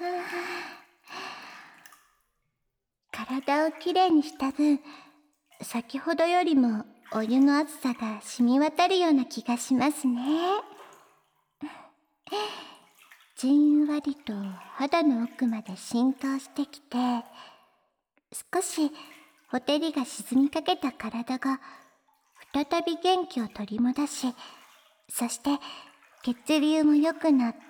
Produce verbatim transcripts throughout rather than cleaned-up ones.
体をきれいにした分、先ほどよりもお湯の熱さが染み渡るような気がしますね。じんわりと肌の奥まで浸透してきて、少しほてりが沈みかけた体が再び元気を取り戻し、そして血流も良くなって、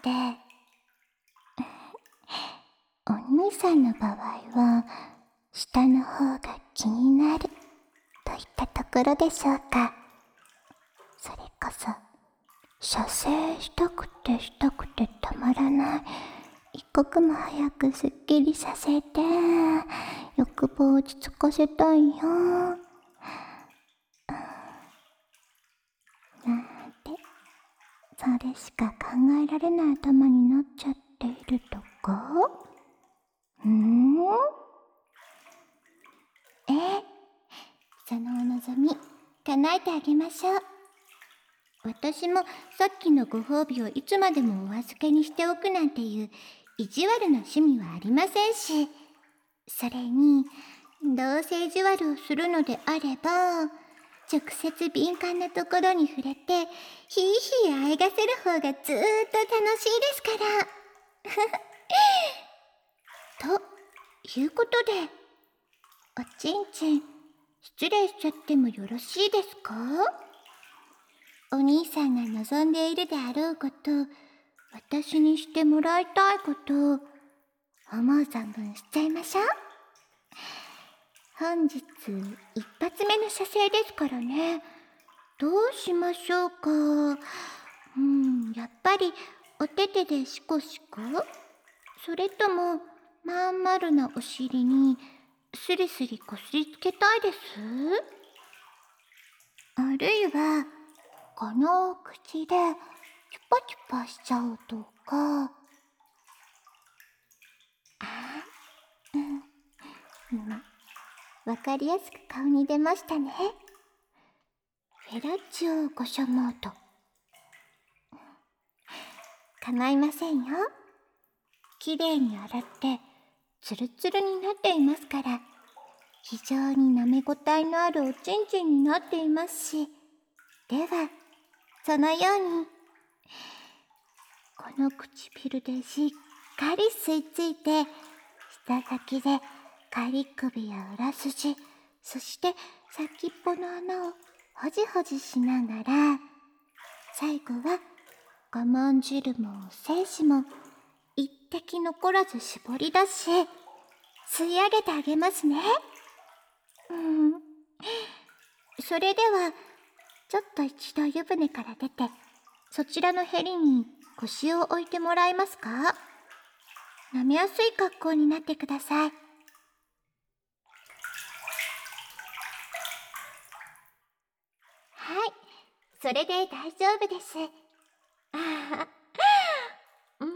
お兄さんの場合は下の方が気になるといったところでしょうか。それこそ射精したくてしたくてたまらない、一刻も早くすっきりさせて欲望を落ち着かせたいよ、なんて、それしか考えられない頭になっちゃっているとか。んーええ、そのお望み叶えてあげましょう。私もさっきのご褒美をいつまでもお預けにしておくなんていう意地悪な趣味はありませんし、それにどうせ意地悪をするのであれば、直接敏感なところに触れてひいひいあえがせる方がずーっと楽しいですからということで、おちんちん失礼しちゃってもよろしいですか？お兄さんが望んでいるであろうこと、私にしてもらいたいこと、思う存分しちゃいましょう。本日一発目の射精ですからね。どうしましょうか。うん、やっぱりお手手でシコシコ？それともまん丸なお尻にスリスリこすりつけたいです？あるいはこの口でキュパキュパしちゃうとか。あうん、ま、わかりやすく顔に出ましたね。フェラチオご所望と。構いませんよ。きれいに洗ってツルツルになっていますから、非常に舐め応えのあるおちんちんになっていますし、ではそのようにこの唇でしっかり吸い付いて、舌先でカリ首や裏筋、そして先っぽの穴をほじほじしながら、最後は我慢汁も精子も一滴残らず絞り出し、吸い上げてあげますね。うん。それではちょっと一度湯船から出て、そちらのへりに腰を置いてもらえますか？舐めやすい格好になってください。はい、それで大丈夫です。ああ、うん、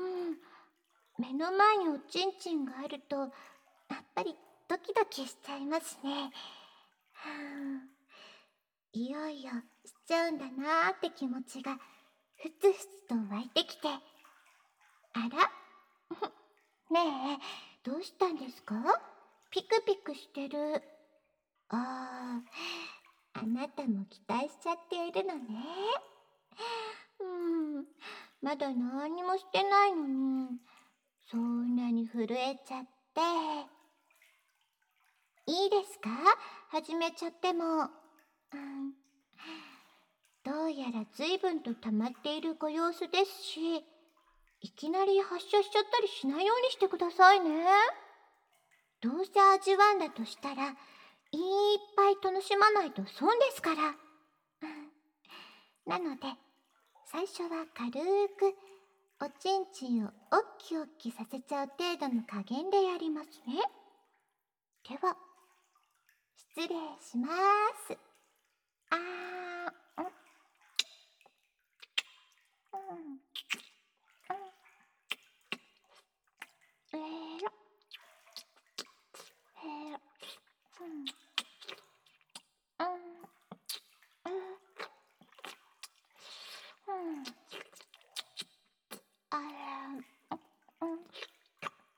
目の前におちんちんがあると、やっぱりドキドキしちゃいますね。はあ、いよいよしちゃうんだなーって気持ちがふつふつと湧いてきて、あらねえ、どうしたんですか？ピクピクしてる。ああ、あなたも期待しちゃっているのね。うん、まだ何にもしてないのに、そんなに震えちゃって。いいですか？始めちゃっても。うん、どうやら随分と溜まっているご様子ですし、いきなり発射しちゃったりしないようにしてくださいね。どうせ味わうんだとしたら、いっぱい楽しまないと損ですから。なので、最初は軽くおちんちんをおっきおっきさせちゃう程度の加減でやりますね。では、失礼します。あー、うん、うん、えーろ、えーろ、うん、うん、うん、うん、あら、うん、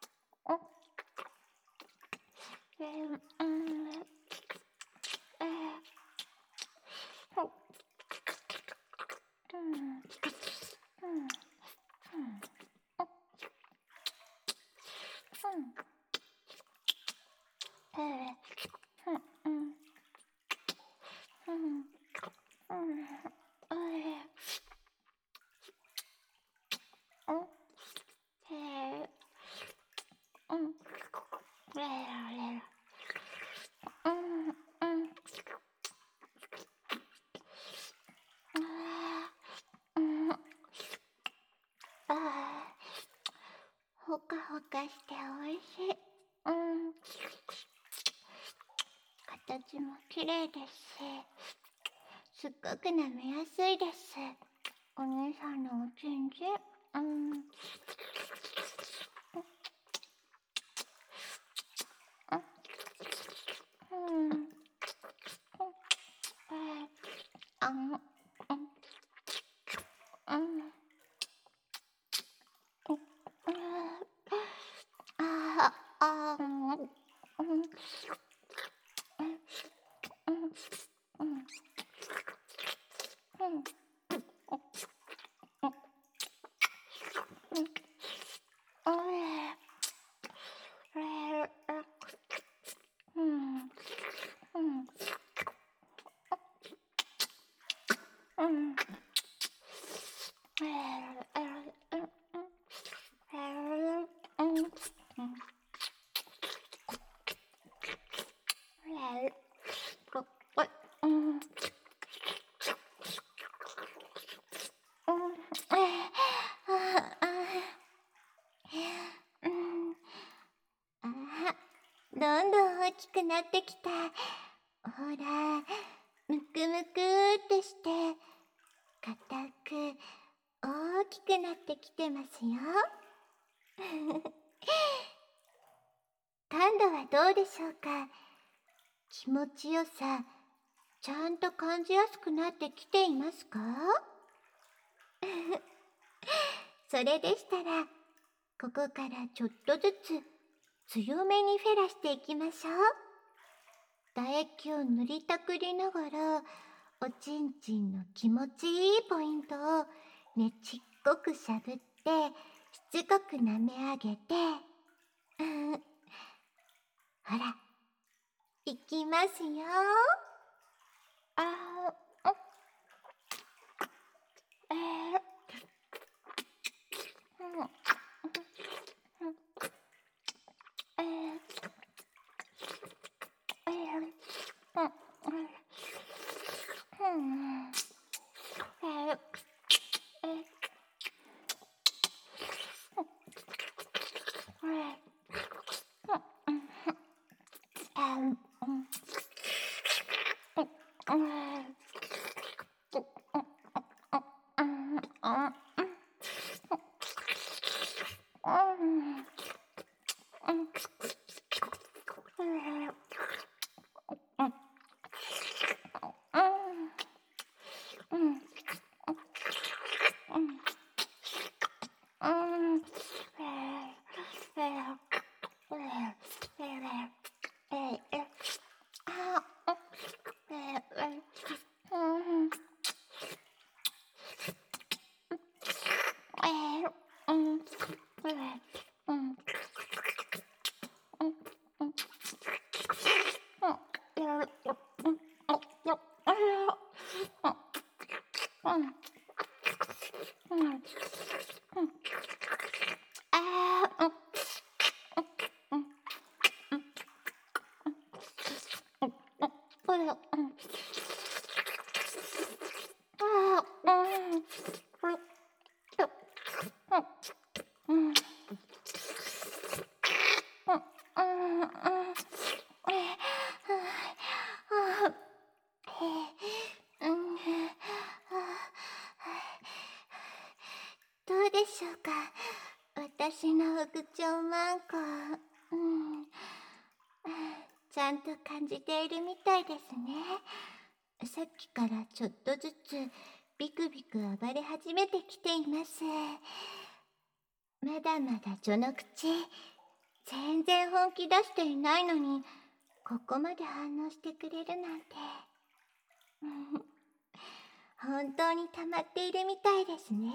かほかしておいしい。うん。形も綺麗ですし、すっごく舐めやすいです。お姉さんのおちんちん。うん。うん。うん。あの、うん。うん。ああ、うん。うん。うん。うん。うん。うん。うん。うん。どんどん大きくなってきた。ほら、むくむくってして、硬く大きくなってきてますよ。感度はどうでしょうか。気持ちよさ、ちゃんと感じやすくなってきていますか？それでしたら、ここからちょっとずつ強めにフェラしていきましょう。唾液を塗りたくりながら、おちんちんの気持ちいいポイントをねちっこくしゃぶって、しつこく舐め上げて、うん、ほら、いきますよ。あー、えー、うん、えー、えー、うん、うん、えー、えー、えー、うん、あー、うん、うん、うん、うん、うん、うん、うん、うん。どうでしょうか、私の副長マンコ。うん、ちゃんと感じているみたいですね。さっきからちょっとずつビクビク暴れ始めてきています。まだまだ序の口、全然本気出していないのに、ここまで反応してくれるなんて。本当に溜まっているみたいですね。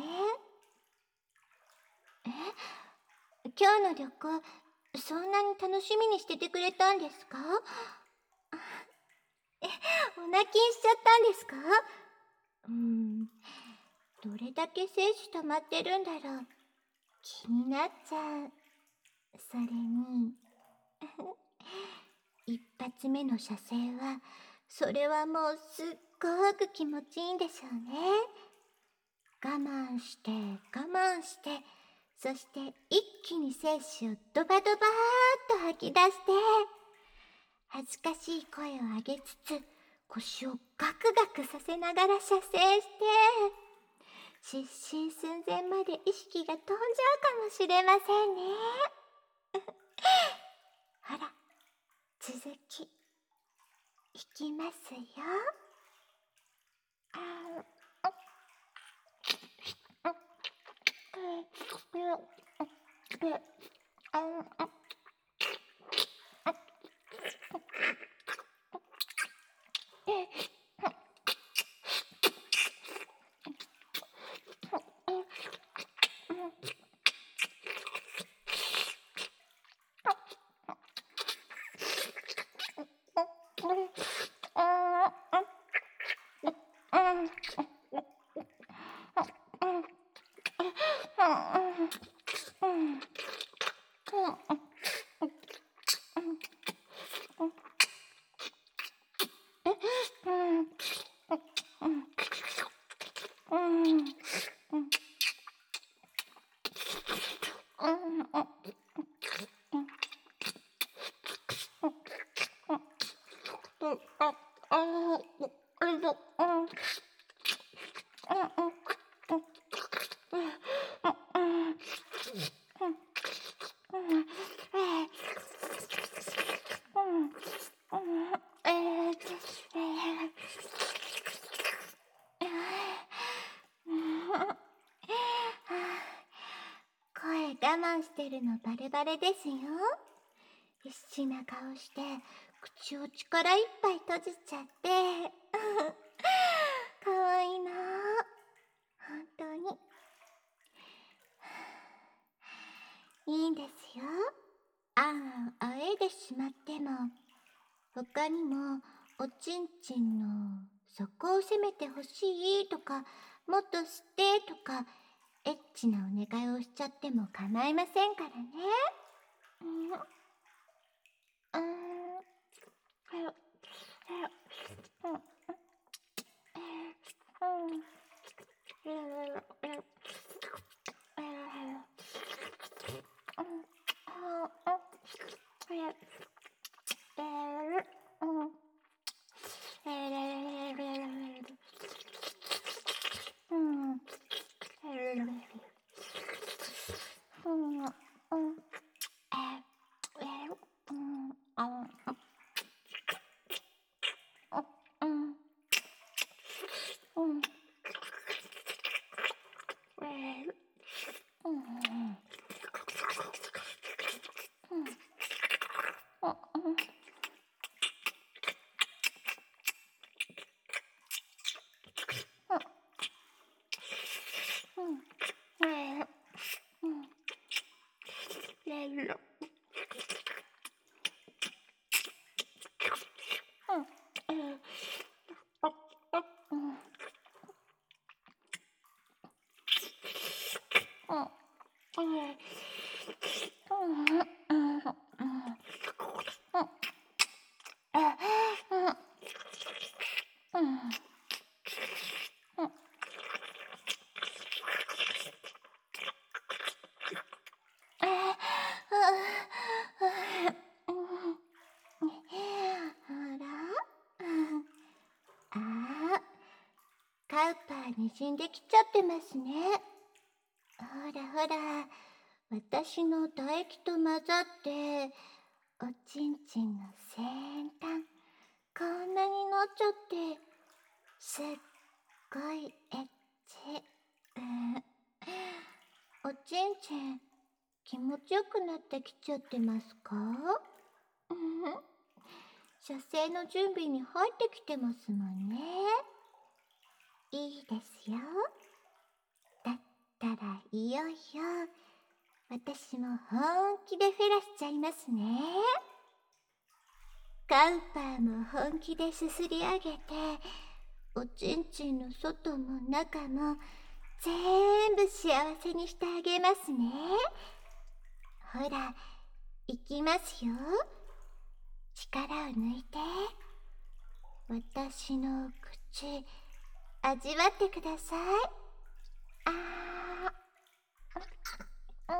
え、今日の旅行、そんなに楽しみにしててくれたんですか？え、お泣きしちゃったんですか？うーん、どれだけ精子溜まってるんだろう。気になっちゃう。それに、一発目の射精は、それはもうすっごく気持ちいいんでしょうね。我慢して我慢して、 そして一気に精子をドバドバーっと吐き出して、恥ずかしい声を上げつつ腰をガクガクさせながら射精して、失神寸前まで意識が飛んじゃうかもしれませんね。ほら、続きいきますよ。声我慢してるのバレバレですよ。必死な顔して口を力いっぱい閉じちゃってかわいいなあ、本当に。いいんですよ。あんあえいでしまっても、他にもおちんちんの底を攻めてほしいとか、もっと吸ってとか、エッチなお願いをしちゃっても構いませんからね。うん、うんカウパーにじんできちゃってますね。ほらほら、私の唾液と混ざっておちんちんの先端こんなになっちゃって、すっごいエッチ。うん、おちんちん気持ちよくなってきちゃってますか？うん、射精の準備に入ってきてますもんね。いいですよ。だったらいよいよ私も本気でフェラしちゃいますね。カウパーも本気ですすり上げて、おちんちんの外も中も全部幸せにしてあげますね。ほら、いきますよ。力を抜いて、私の口味わってください。あー、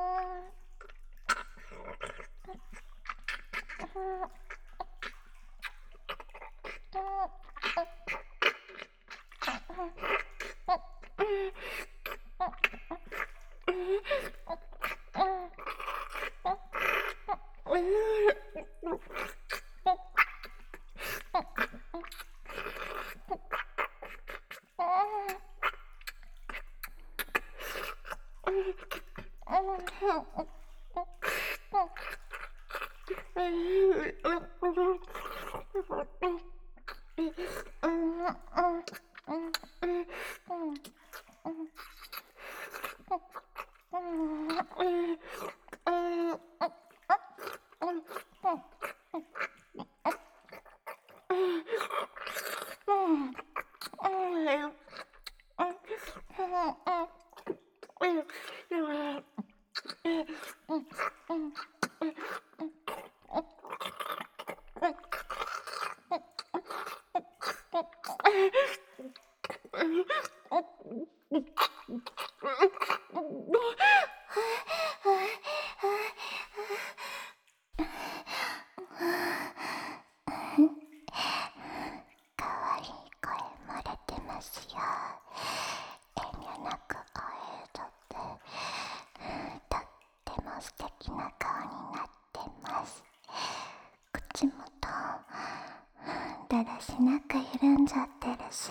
かわいい声漏れてますよ。遠慮なくお映像でとっても素敵な顔になってます。口元だらしなく緩んじゃってるし、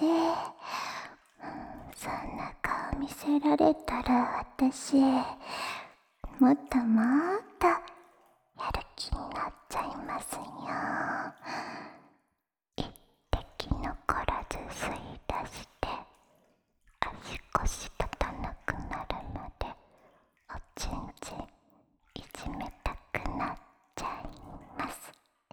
そんな顔見せられたら私もっともっとやる気になっちゃいますよ。一滴残らず吸い出して足腰立たなくなるまでおちんちんいじめたくなっちゃいます。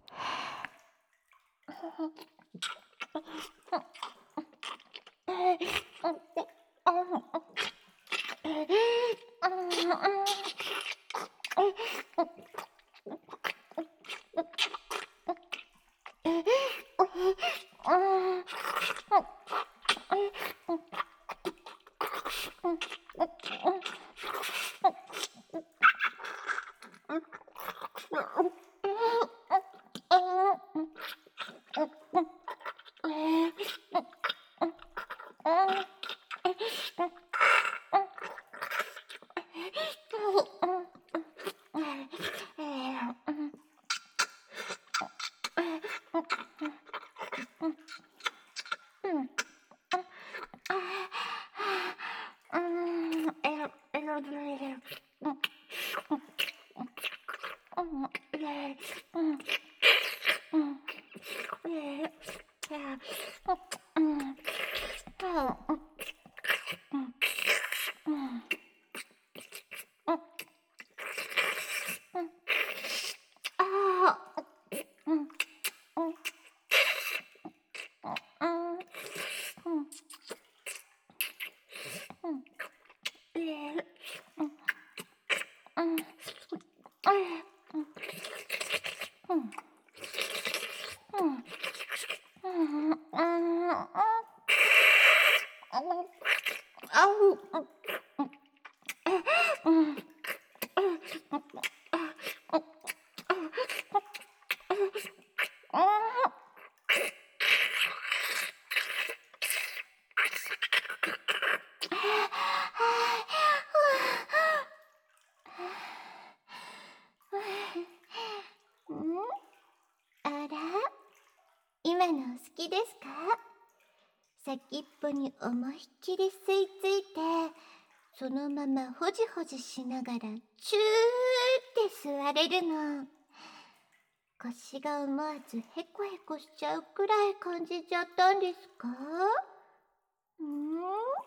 今のお好きですか？先っぽに思いっきり吸い付いて、そのままほじほじしながらチューって吸われるの。腰が思わずヘコヘコしちゃうくらい感じちゃったんですか？んー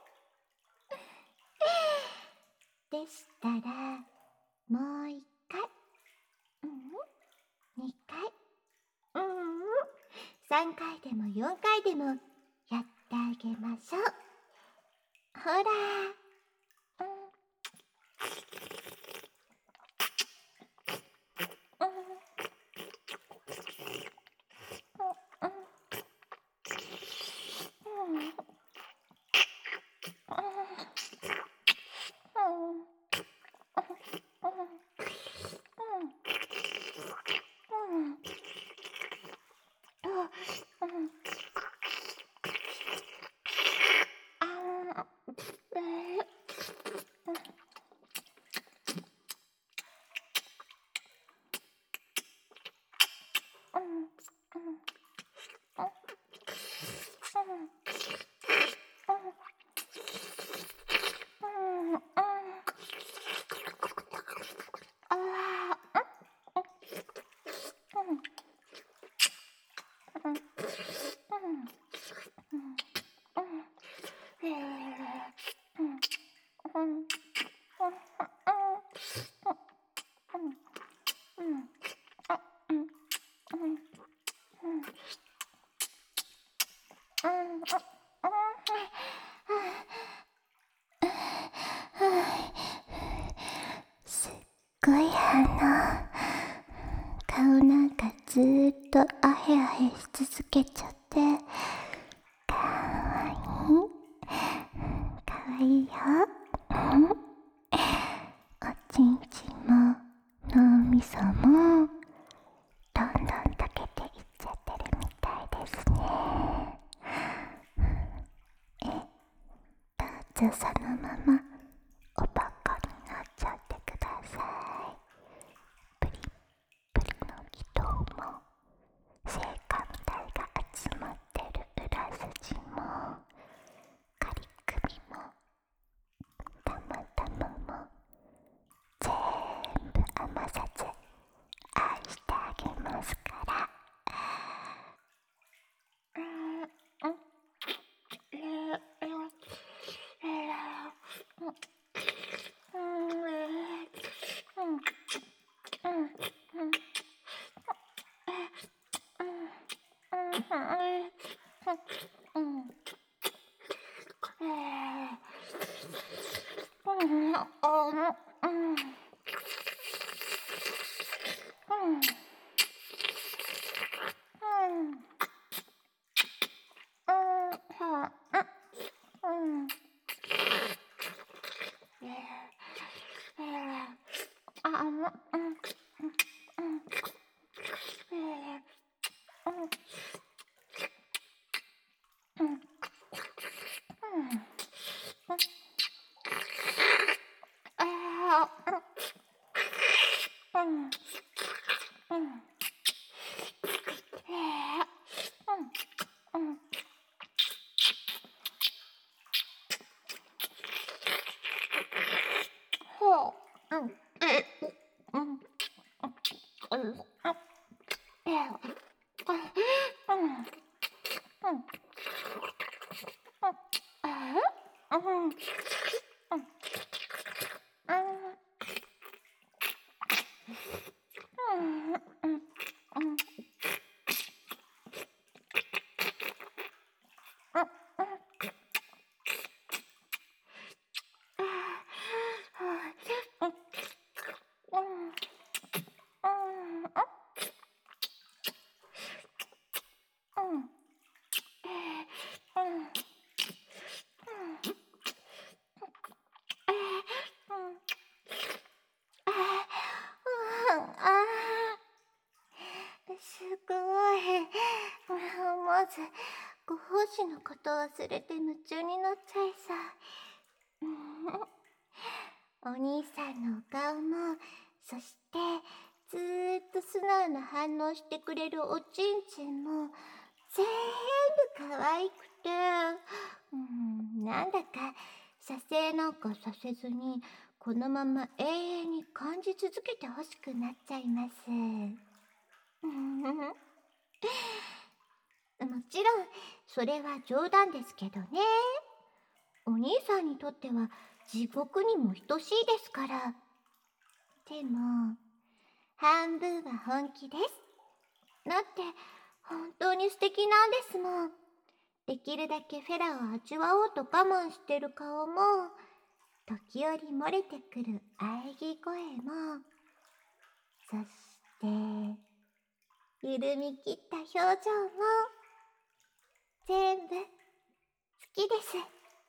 でしたら、もう一回、うん、二回、うん、三回でも四回でもやってあげましょう。ほら、うん、うん、うん、うん、 すっごい反応。顔なんかずーっとアヘアヘし続けちゃって、かわいい。かわいいよ。おちんちんも脳みそもどんどん溶けていっちゃってるみたいですね。え、どうぞそのままおバカになっちゃってください。プリップリの気筒も性感帯が集まってる裏筋もカリ首もたまたまも全部余さず愛してあげますから。すごい。思わずご奉仕のことを忘れて夢中になっちゃいさ。お兄さんのお顔も、そしてずーっと素直な反応してくれるおちんちんも全部可愛くて、うん、なんだか射精なんかさせずにこのまま永遠に感じ続けてほしくなっちゃいます。もちろんそれは冗談ですけどね。お兄さんにとっては地獄にも等しいですから。でも半分は本気です。だって本当に素敵なんですもん。できるだけフェラを味わおうと我慢してる顔も、時折漏れてくる喘ぎ声も、そして緩み切った表情も全部好きです。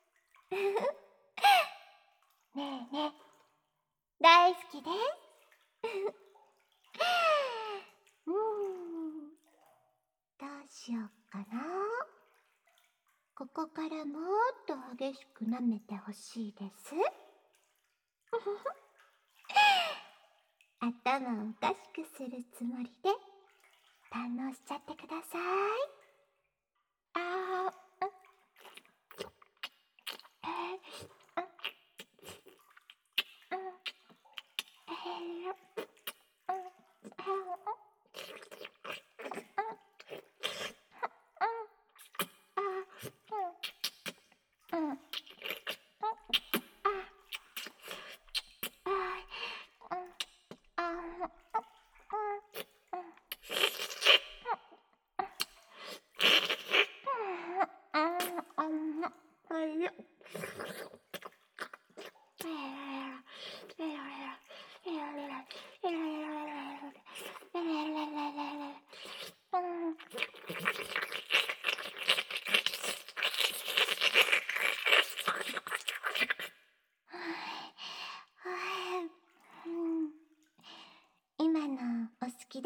ねえねえ、大好きです。うーん、どうしようかな。ここからもっと激しく舐めてほしいです。頭をおかしくするつもりで堪能しちゃってください。あー、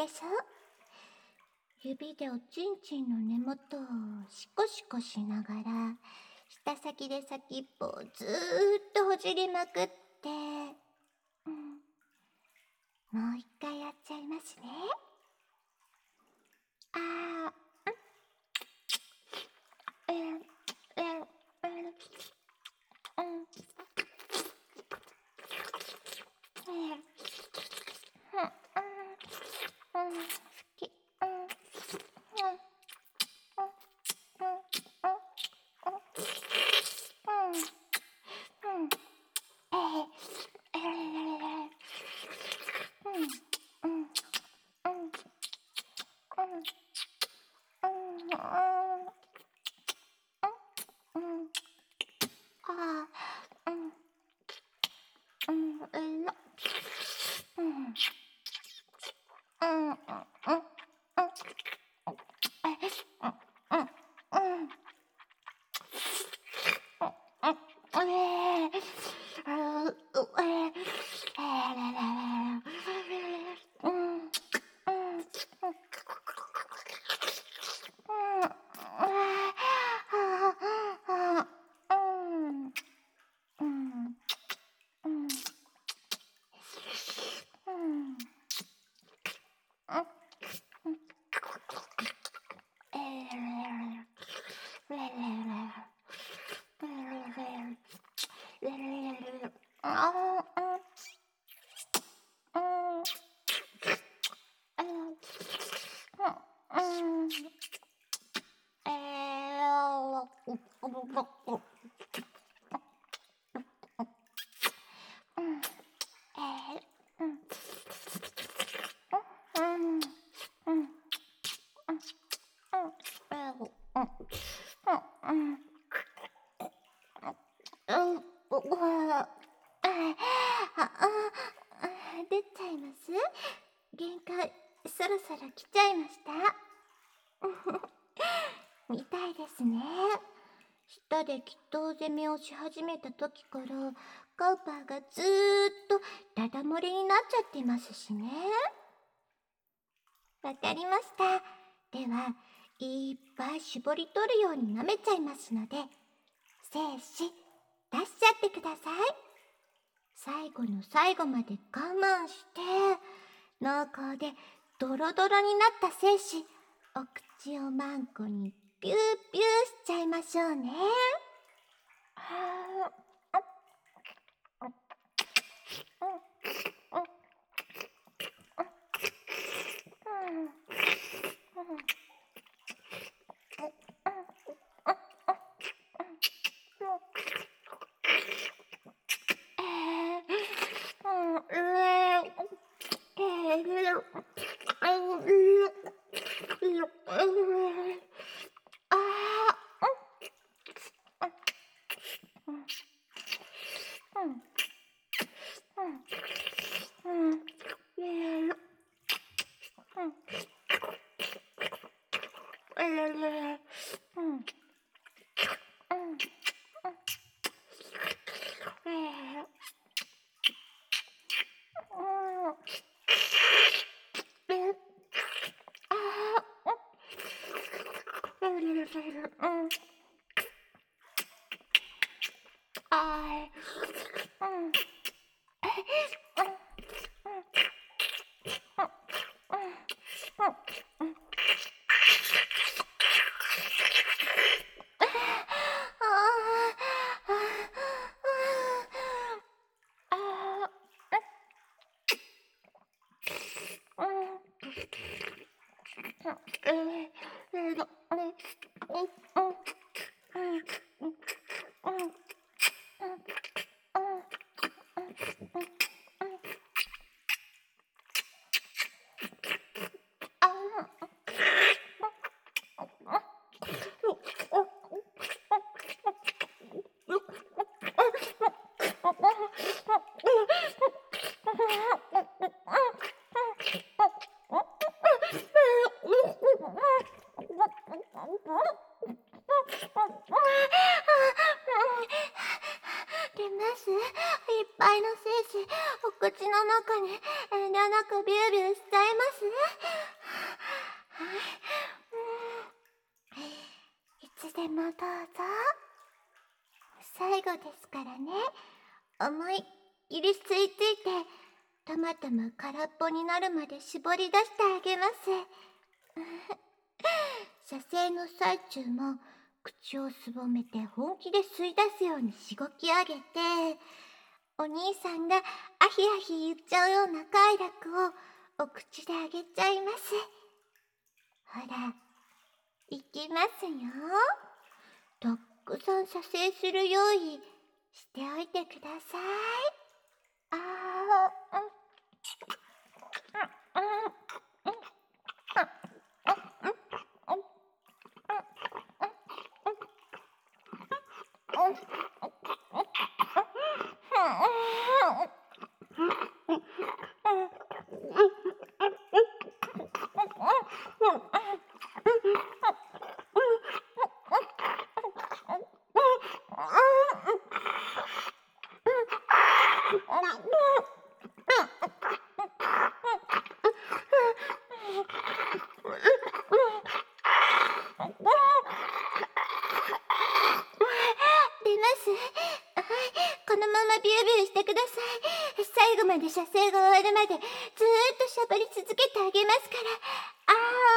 しょ。指でおちんちんの根元をシコシコしながら、舌先で先っぽをずーっとほじりまくって、うん、もう一回やっちゃいますね。あー、うん、うん、うん、うん、うん、うん、好き、うん、うん、うん、うん、うん、うん、うん、えー、えー、うん、うん、うん、うん、うん、うん、うん、あー、うん、うん、えら、うん、うん、うん、うん、うん、え、うん、うん、うん、うん、えー、あー、う、えー、えー、らららら、うん、うん、うん、ああ、うん、うん、うん、うん、えー、ああ、うん、うん、うん、えー、うん、えー、うん、うん、うん、うん、うん、うん、うん、うわあ、あ、あ、出ちゃいます？限界、そろそろ来ちゃいました。みたいですね。舌で祈祷攻めをし始めた時から、カウパーがずーっとダダ漏れになっちゃってますしね。わかりました。では、いっぱい絞り取るように舐めちゃいますので、精子、出しちゃってください。最後の最後まで我慢して、濃厚でドロドロになった精子、お口をマンコにピューピューしちゃいましょうね。はあ、うん、うん、うん、うん、うん、出ます。いっぱいの精子、お口の中に遠慮なくビュービューしちゃいます。 でもどうぞ。最後ですからね。思いっきり吸い付いて、たまたま空っぽになるまで絞り出してあげます。射精の最中も口をすぼめて本気で吸い出すようにしごき上げて、お兄さんがアヒアヒ言っちゃうような快楽をお口であげちゃいます。ほら、いきますよ。たくさん射精する用意しておいてください。あー、うん。出ます。はい、このままビュービューしてください。最後まで射精が終わるまでずーっとしゃぶり続けてあげますから。あ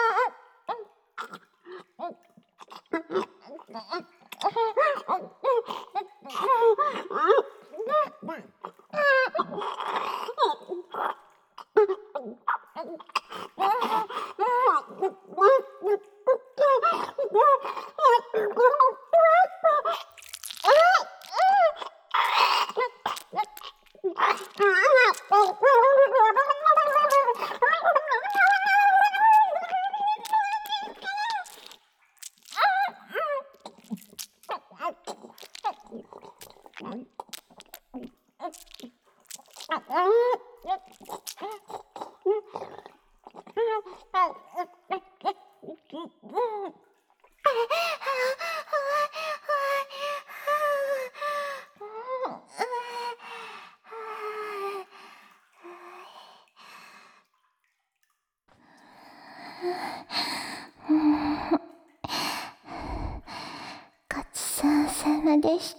ごちそうさまでした。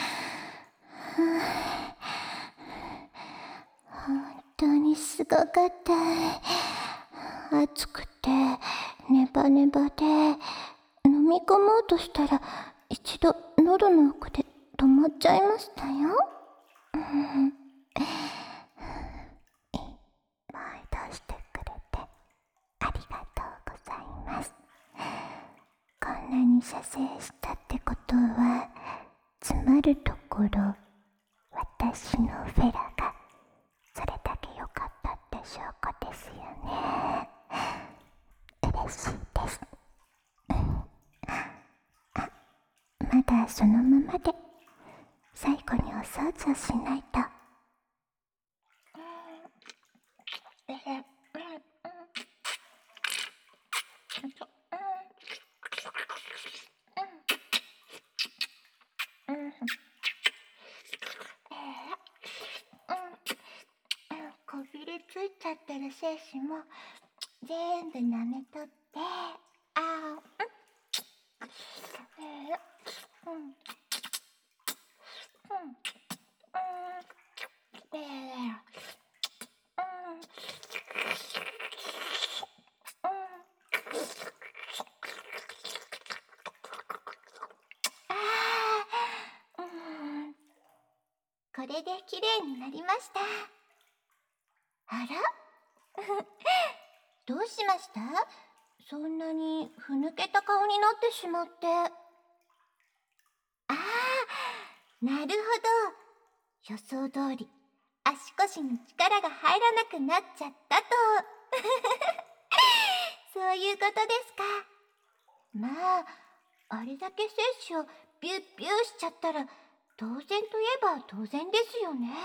本当にすごかった。暑くてネバネバで飲み込もうとしたら一度喉の奥で止まっちゃいましたよ。うん、いっぱい出してくれてありがとうございます。こんなに射精したってことは、つまるところ私のフェラがそれだけ良かったって証拠ですよね。嬉しいです。あ、まだそのままで最後にお掃除をしないと。こびりついちゃってる精子も全部舐めとって、あー、うん、うん、うん、で、うん、うん、これできれいになりました。あらどうしました？そんなにふぬけた顔になってしまって。ああ、なるほど。予想通り足腰に力が入らなくなっちゃったとそういうことですか。まあ、あれだけ精子をビュッビューしちゃったら当然といえば当然ですよね。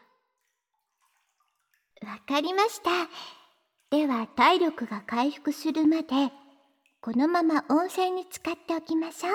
わかりました。では体力が回復するまでこのまま温泉に浸かっておきましょう。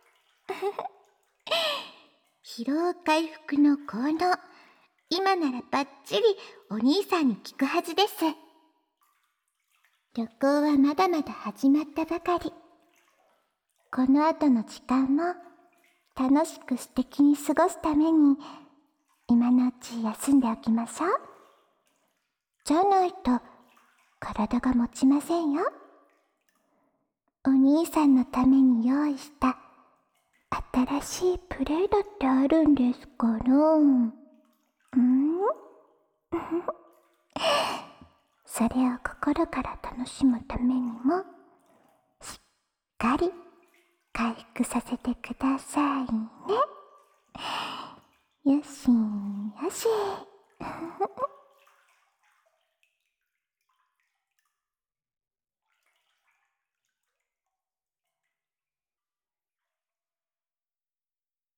疲労回復の効能、今ならバッチリお兄さんに効くはずです。旅行はまだまだ始まったばかり。 この後の時間も楽しく素敵に過ごすために今のうち休んでおきましょう。じゃないと体が持ちませんよ。お兄さんのために用意した新しいプレイだってあるんですから。うんそれを心から楽しむためにもしっかり回復させてくださいね。よしよし